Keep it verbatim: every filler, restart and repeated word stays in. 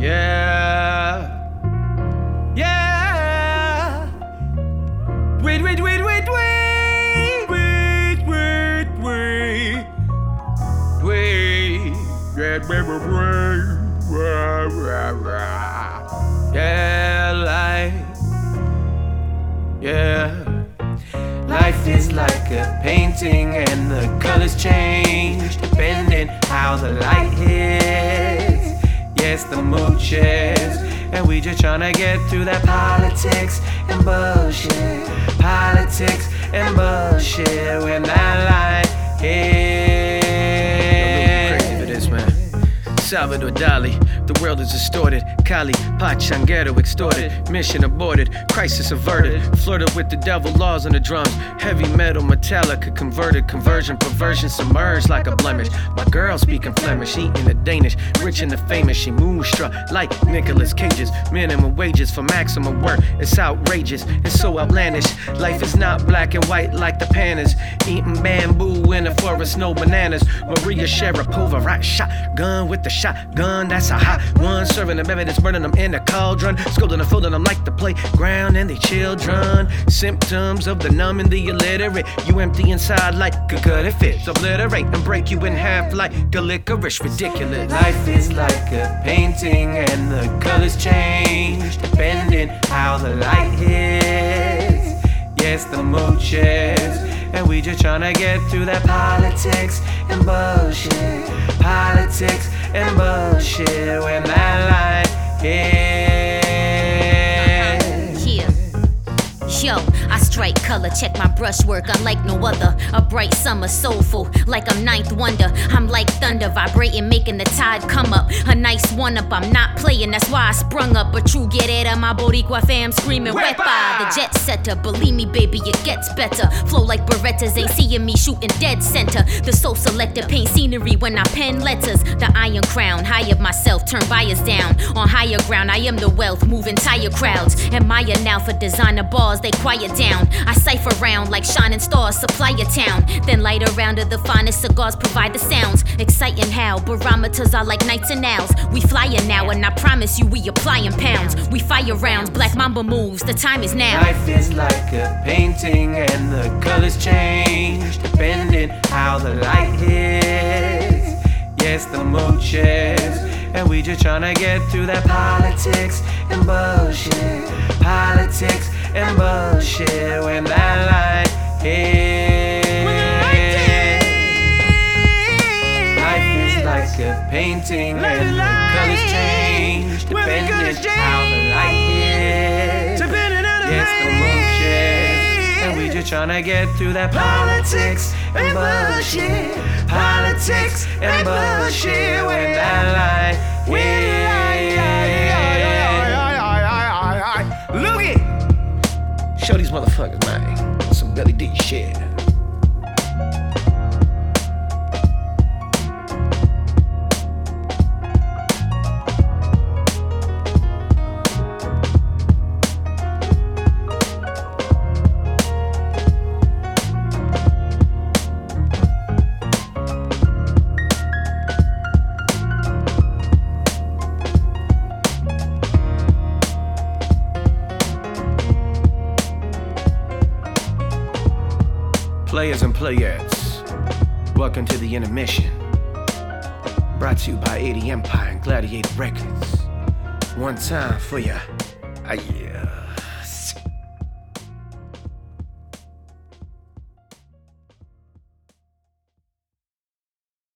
Yeah. Yeah. Wait, wait, wait, wait, wait. Wait, wait, wait. Wait. Yeah, baby, wait. Yeah, life. Yeah. Life is like a painting and the colors change depending how the light hits. Yes, the mood shifts, and we just tryna get through that politics and bullshit. Politics and bullshit when that light hits. I'm crazy for this, man. Salvador Dali. The world is distorted. Kali, Pachanguero extorted. Mission aborted. Crisis averted. Flirted with the devil, laws on the drums. Heavy metal, Metallica converted. Conversion, perversion, submerged like a blemish. My girl speaking Flemish, eating the Danish. Rich and the famous, she moonstruck like Nicolas Cage's. Minimum wages for maximum work. It's outrageous, it's so outlandish. Life is not black and white like the Panthers. Eating bamboo in the forest, no bananas. Maria Sharapova, right shotgun with the shotgun. That's a hot one, serving them evidence, burning them in a cauldron, scolding and folding them like the playground and they children. Symptoms of the numb and the illiterate. You empty inside like a gut it fits. Obliterate and break you in half like a licorice. Ridiculous. Life is like a painting and the colors change depending how the light hits. Yes, the mood shifts, and we just tryna get through that politics and bullshit. Politics and bullshit when that light hits. Yeah. Yo, I strike color, check my brushwork unlike no other. A bright summer, soulful, like I'm ninth wonder. I'm like thunder, vibrating, making the tide come up. A nice one up, I'm not playing, that's why I sprung up. A true guerrera, my Boricua fam screaming wepa. The jet setter, believe me baby, it gets better. Flow like Berettas, ain't seeing me shooting dead center. The soul selector, paint scenery when I pen letters. The iron crown, high up myself, turn buyers down. On higher ground, I am the wealth, move entire crowds. Admire now for designer bars, they quiet down. I cipher round like shining stars, supply your town. Then light around to the finest cigars, provide the sounds. Exciting how barometers are like nights and owls. We flying now, and I promise you we applying pounds. We fire rounds, black mamba moves, the time is now. Life is like a painting and the colors change depending how the light hits. Yes, the mood shifts, and we just tryna get through that politics and bullshit. Politics and bullshit when that light hits. Life is like a painting and the colors change depending how the light hits. Yes, the mood shifts, and we just tryna get through that politics and bullshit. Politics and bullshit when that light hits. Look it! Show these motherfuckers, man, some Billy D shit. Players and playettes, welcome to the intermission. Brought to you by eighty Empire and Gladiator Records. One time for ya, ah yeah.